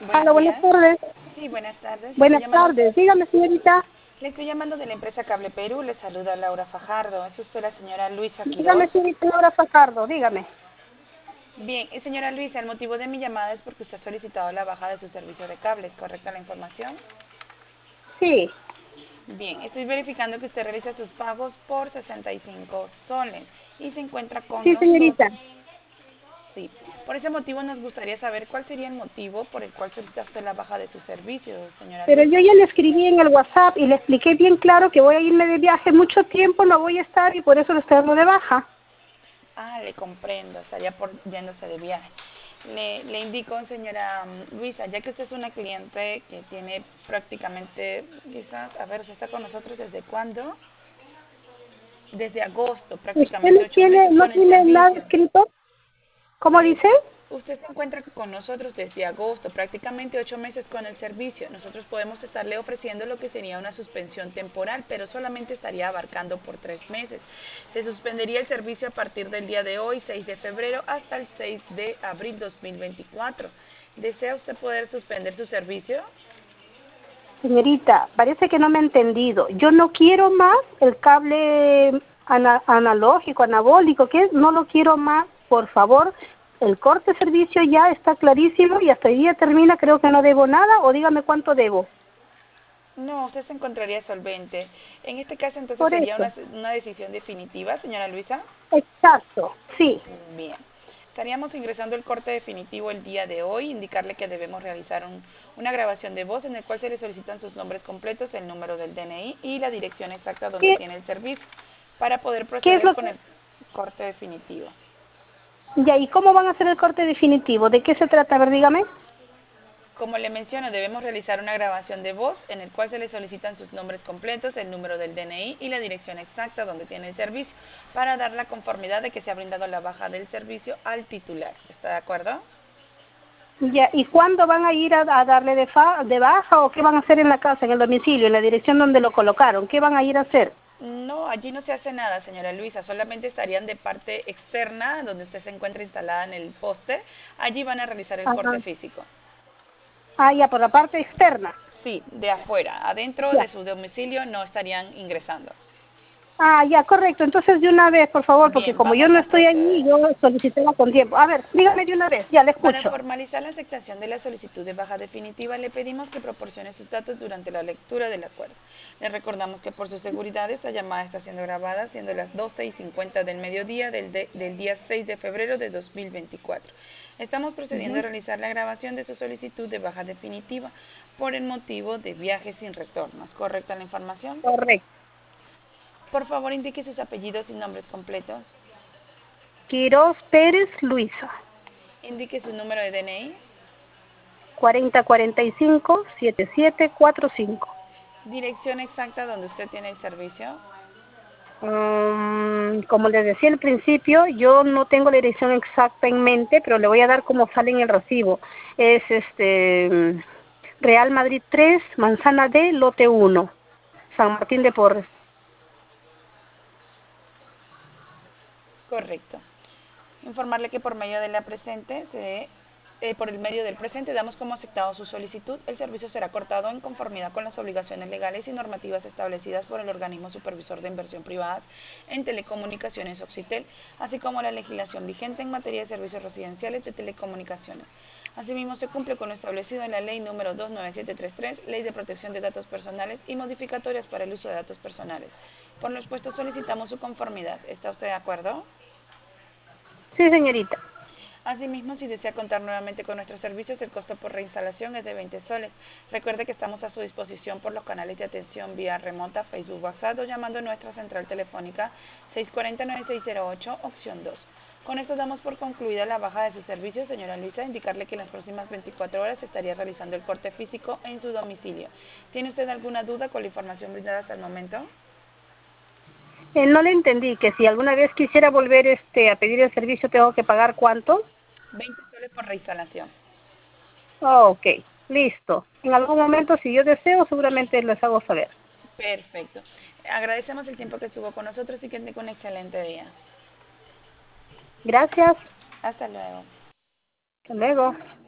Buenos Hola, buenas días. tardes. Sí, buenas tardes. Buenas tardes. Dígame, señorita. Le estoy llamando de la empresa Cable Perú. Le saluda Laura Fajardo. ¿Es usted la señora Luisa Dígame, Quiroz? señorita Laura Fajardo. Dígame. Bien, señora Luisa, el motivo de mi llamada es porque usted ha solicitado la baja de su servicio de cable. ¿Es correcta la información? Sí. Bien, estoy verificando que usted realiza sus pagos por 65 soles y se encuentra con Sí, nosotros. señorita. Sí, por ese motivo nos gustaría saber cuál sería el motivo por el cual solicita usted la baja de su servicio, señora Pero yo Luisa. ya le escribí en el WhatsApp y le expliqué bien claro que voy a irme de viaje mucho tiempo, no voy a estar y por eso lo estoy dando de baja. Ah, le comprendo, estaría por yéndose de viaje. Le indico, señora Luisa, ya que usted es una cliente que tiene prácticamente, quizás, a ver, usted está con nosotros desde cuándo? Desde agosto, ¿Usted prácticamente 8 meses no con el tiene nada servicio. escrito? ¿Cómo Eh, dice? Usted se encuentra con nosotros desde agosto, prácticamente 8 meses con el servicio. Nosotros podemos estarle ofreciendo lo que sería una suspensión temporal, pero solamente estaría abarcando por 3 meses. Se suspendería el servicio a partir del día de hoy, 6 de febrero, hasta el 6 de abril 2024. ¿Desea usted poder suspender su servicio? Señorita, parece que no me ha entendido. Yo no quiero más el cable analógico, anabólico, que es, no lo quiero más, por favor. El corte de servicio ya está clarísimo y hasta el día termina, creo que no debo nada, o dígame cuánto debo. No, usted se encontraría solvente. En este caso, entonces, Por sería eso. una decisión definitiva, señora Luisa. Exacto, sí. Bien. Estaríamos ingresando el corte definitivo el día de hoy, indicarle que debemos realizar una grabación de voz en el cual se le solicitan sus nombres completos, el número del DNI y la dirección exacta donde ¿Qué, tiene el servicio para poder qué es proceder lo con que... el corte definitivo. Ya, ¿y cómo van a hacer el corte definitivo? ¿De qué se trata? A ver, dígame. Como le menciono, debemos realizar una grabación de voz en el cual se le solicitan sus nombres completos, el número del DNI y la dirección exacta donde tiene el servicio para dar la conformidad de que se ha brindado la baja del servicio al titular. ¿Está de acuerdo? Ya, ¿y cuándo van a ir a darle de baja o qué van a hacer en la casa, en el domicilio, en la dirección donde lo colocaron? ¿Qué van a ir a hacer? No, allí no se hace nada, señora Luisa, solamente estarían de parte externa, donde usted se encuentra instalada en el poste. Allí van a realizar el corte Ajá. físico. Ah, ya, por la parte externa. Sí, de afuera. Adentro Ya. de su domicilio no estarían ingresando. Ah, ya, correcto. Entonces, de una vez, por favor, porque Bien, como yo vamos no a estoy allí, proceder. yo solicitaba con tiempo. A ver, dígame de una vez, ya le Para escucho. formalizar la aceptación de la solicitud de baja definitiva, le pedimos que proporcione sus datos durante la lectura del acuerdo. Le recordamos que por su seguridad esta llamada está siendo grabada, siendo las 12:50 del mediodía del día 6 de febrero de 2024. Estamos procediendo a Ujú. realizar la grabación de su solicitud de baja definitiva por el motivo de viaje sin retorno. ¿Es correcta la información? Correcto. Por favor, indique sus apellidos y nombres completos. Quiroz Pérez Luisa, Indique su número de DNI. 4045-7745. Dirección exacta donde usted tiene el servicio. Como les decía al principio, yo no tengo la dirección exacta en mente, pero le voy a dar como sale en el recibo. Es Real Madrid 3, Manzana D, lote 1, San Martín de Porres. Correcto. Informarle que por medio de la presente, por el medio del presente, damos como aceptado su solicitud. El servicio será cortado en conformidad con las obligaciones legales y normativas establecidas por el organismo supervisor de inversión privadas en telecomunicaciones Occitel, así como la legislación vigente en materia de servicios residenciales de telecomunicaciones. Asimismo, se cumple con lo establecido en la Ley número 29733, Ley de Protección de Datos Personales y modificatorias para el uso de datos personales. Por lo expuesto, solicitamos su conformidad. ¿Está usted de acuerdo? Sí, señorita. Asimismo, si desea contar nuevamente con nuestros servicios, el costo por reinstalación es de 20 soles. Recuerde que estamos a su disposición por los canales de atención vía remota, Facebook, WhatsApp o llamando a nuestra central telefónica 640-9608, opción 2. Con esto damos por concluida la baja de su servicio, señora Luisa, indicarle que en las próximas 24 horas estaría realizando el corte físico en su domicilio. ¿Tiene usted alguna duda con la información brindada hasta el momento? No le entendí que si alguna vez quisiera volver a pedir el servicio, ¿tengo que pagar cuánto? 20 soles por reinstalación. Oh, ok, listo. En algún momento, si yo deseo, seguramente les hago saber. Perfecto. Agradecemos el tiempo que estuvo con nosotros y que tenga un excelente día. Gracias. Hasta luego. Hasta luego.